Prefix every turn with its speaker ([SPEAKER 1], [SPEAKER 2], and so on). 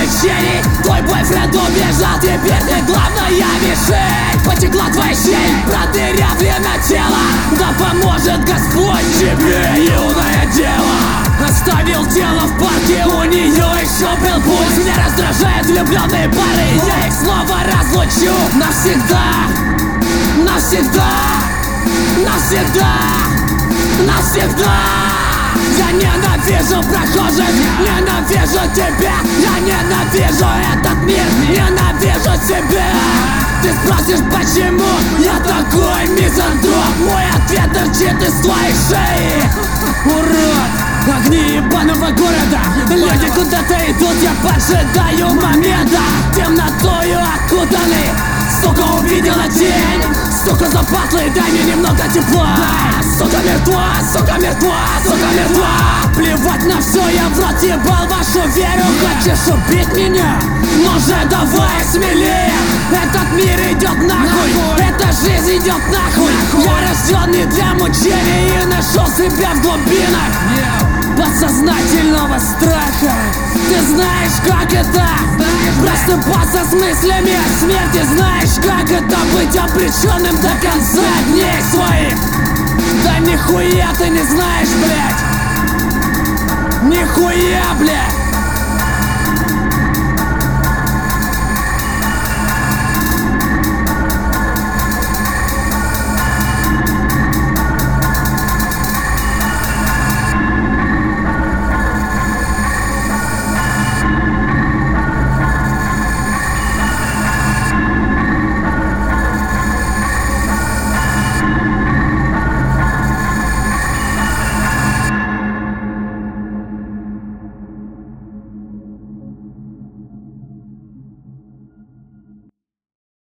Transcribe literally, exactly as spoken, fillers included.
[SPEAKER 1] мучений. Твой бойфренд убежал, теперь ты главная мишень. Потекла твоя щель, продырявлено тело. Да поможет Господь тебе, юное дело. Оставил тело в парке, у нее еще был пульс. Меня раздражают влюбленные пары, я их снова разлучу. Навсегда, навсегда, навсегда, навсегда. Я ненавижу прохожих, ненавижу тебя. Я ненавижу этот мир, ненавижу себя. Ты спросишь, почему я такой мизантроп? Мой ответ торчит из твоей шеи. Урод, огни ебаного города. Люди куда-то идут, я поджидаю момента. Темнотою окутанный, сука, увидела тень. Сука, запаслый, дай мне немного тепла. Сука мертва, сука мертва, сука мертва. Плевать на все, я в рот ебал вашу веру. Хочешь убить меня? Ну же давай смелее. Этот мир идет нахуй, эта жизнь идет нахуй. Я рожденный для мучений и нашел себя в глубинах подсознательного страха. Ты знаешь, как это? Просыпаться с мыслями о смерти. Знаешь, как это быть обреченным до конца дней своих? Да нихуя ты не знаешь, блядь. Нихуя, блядь.